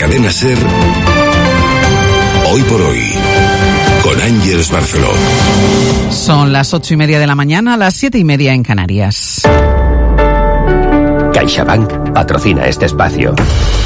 Cadena SER, Hoy por Hoy, con Ángeles Barceló. Son las 8:30 de la mañana, las 7:30 en Canarias. CaixaBank patrocina este espacio.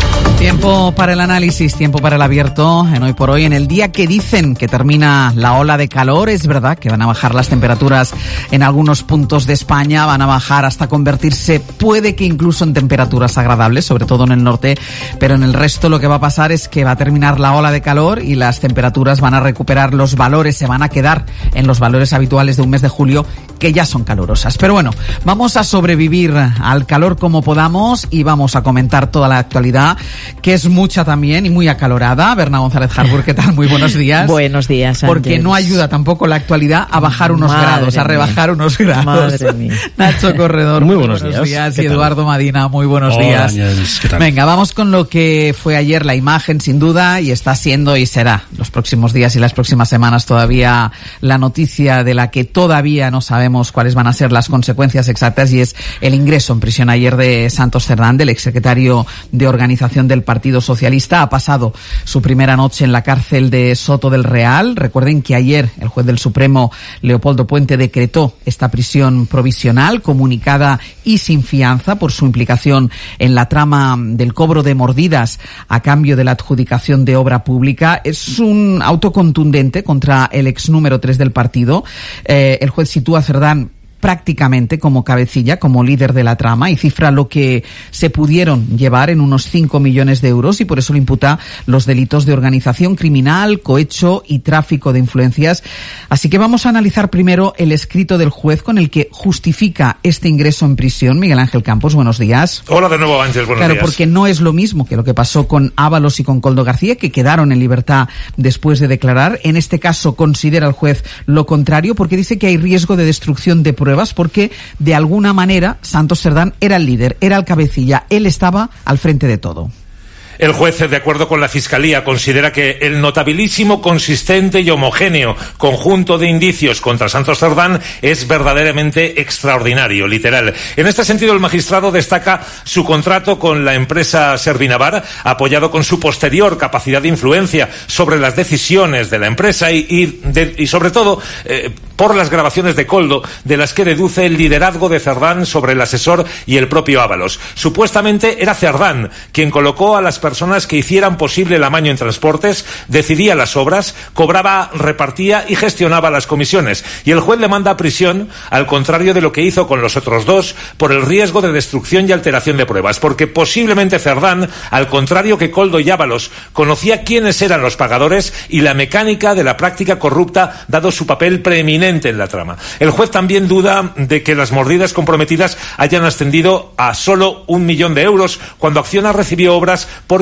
Tiempo para el análisis, tiempo para el abierto en Hoy por Hoy. En el día que dicen que termina la ola de calor, es verdad que van a bajar las temperaturas en algunos puntos de España, van a bajar hasta convertirse, puede que incluso en temperaturas agradables, sobre todo en el norte, pero en el resto lo que va a pasar es que va a terminar la ola de calor y las temperaturas van a recuperar los valores, se van a quedar en los valores habituales de un mes de julio, que ya son calurosas. Pero bueno, vamos a sobrevivir al calor como podamos y vamos a comentar toda la actualidad, que es mucha también y muy acalorada. Berna González Harbour, ¿qué tal? Muy buenos días. Buenos días, Porque Ángeles. No ayuda tampoco la actualidad a bajar unos grados, a rebajar unos grados. Madre mía. Nacho Corredor, muy buenos días. Y Eduardo Madina, muy buenos días. Ángeles, ¿qué tal? Venga, vamos con lo que fue ayer la imagen, sin duda, y está siendo y será los próximos días y las próximas semanas todavía la noticia de la que todavía no sabemos cuáles van a ser las consecuencias exactas, y es el ingreso en prisión ayer de Santos Cerdán, del exsecretario de Organización del Partido Socialista. Ha pasado su primera noche en la cárcel de Soto del Real. Recuerden que ayer el juez del Supremo, Leopoldo Puente, decretó esta prisión provisional, comunicada y sin fianza, por su implicación en la trama del cobro de mordidas a cambio de la adjudicación de obra pública. Es un auto contundente contra el ex número 3 del partido. El juez sitúa a Cerdán prácticamente como cabecilla, como líder de la trama, y cifra lo que se pudieron llevar en unos 5 millones de euros, y por eso le imputa los delitos de organización criminal, cohecho y tráfico de influencias. Así que vamos a analizar primero el escrito del juez con el que justifica este ingreso en prisión. Miguel Ángel Campos, buenos días. Hola de nuevo, Ángel, buenos días. Claro, porque no es lo mismo que lo que pasó con Ábalos y con Koldo García, que quedaron en libertad después de declarar. En este caso considera el juez lo contrario, porque dice que hay riesgo de destrucción de pruebas, porque de alguna manera Santos Cerdán era el líder, era el cabecilla, él estaba al frente de todo. El juez, de acuerdo con la Fiscalía, considera que el notabilísimo, consistente y homogéneo conjunto de indicios contra Santos Cerdán es verdaderamente extraordinario, literal. En este sentido, el magistrado destaca su contrato con la empresa Servinavar, apoyado con su posterior capacidad de influencia sobre las decisiones de la empresa y sobre todo, por las grabaciones de Koldo, de las que deduce el liderazgo de Cerdán sobre el asesor y el propio Ábalos. Supuestamente era Cerdán quien colocó a las personas que hicieran posible el amaño en transportes, decidía las obras, cobraba, repartía y gestionaba las comisiones. Y el juez le manda a prisión, al contrario de lo que hizo con los otros dos, por el riesgo de destrucción y alteración de pruebas, porque posiblemente Cerdán, al contrario que Koldo y Ábalos, conocía quiénes eran los pagadores y la mecánica de la práctica corrupta, dado su papel preeminente en la trama. El juez también duda de que las mordidas comprometidas hayan ascendido a solo 1 millón de euros, cuando Acciona recibió obras por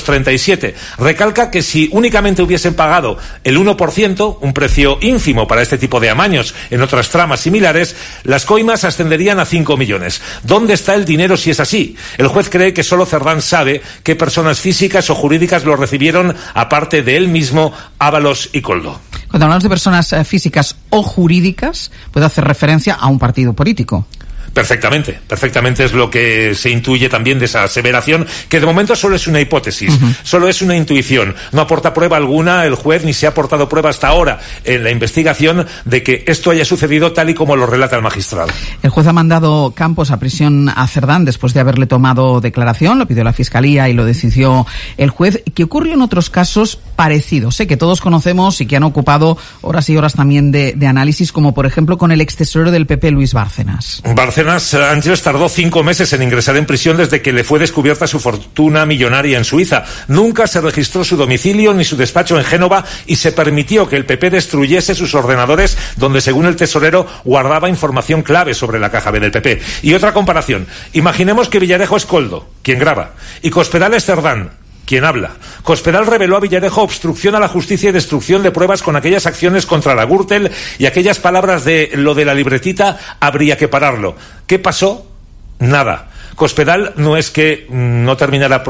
537. Recalca que si únicamente hubiesen pagado el 1%, un precio ínfimo para este tipo de amaños en otras tramas similares, las coimas ascenderían a 5 millones. ¿Dónde está el dinero si es así? El juez cree que solo Cerdán sabe qué personas físicas o jurídicas lo recibieron, aparte de él mismo, Ábalos y Koldo. Cuando hablamos de personas físicas o jurídicas, puede hacer referencia a un partido político. Perfectamente es lo que se intuye también de esa aseveración, que de momento solo es una hipótesis, solo es una intuición, no aporta prueba alguna el juez, ni se ha aportado prueba hasta ahora en la investigación de que esto haya sucedido tal y como lo relata el magistrado. El juez ha mandado Campos a prisión a Cerdán después de haberle tomado declaración, lo pidió la Fiscalía y lo decidió el juez, que ocurrió en otros casos parecidos, que todos conocemos y que han ocupado horas y horas también de análisis, como por ejemplo con el extesorero del PP, Luis Bárcenas. Ángeles tardó 5 meses en ingresar en prisión desde que le fue descubierta su fortuna millonaria en Suiza. Nunca se registró su domicilio ni su despacho en Génova y se permitió que el PP destruyese sus ordenadores, donde, según el tesorero, guardaba información clave sobre la caja B del PP. Y otra comparación. Imaginemos que Villarejo es Koldo, quien graba, y Cospedal es Cerdán, quien habla. Cospedal reveló a Villarejo obstrucción a la justicia y destrucción de pruebas con aquellas acciones contra la Gürtel y aquellas palabras de lo de la libretita, habría que pararlo. ¿Qué pasó? Nada. Cospedal no es que no terminara,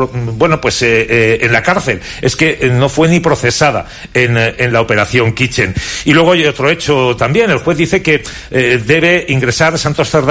en la cárcel, es que no fue ni procesada en la operación Kitchen. Y luego hay otro hecho también. El juez dice que debe ingresar Santos Cerdán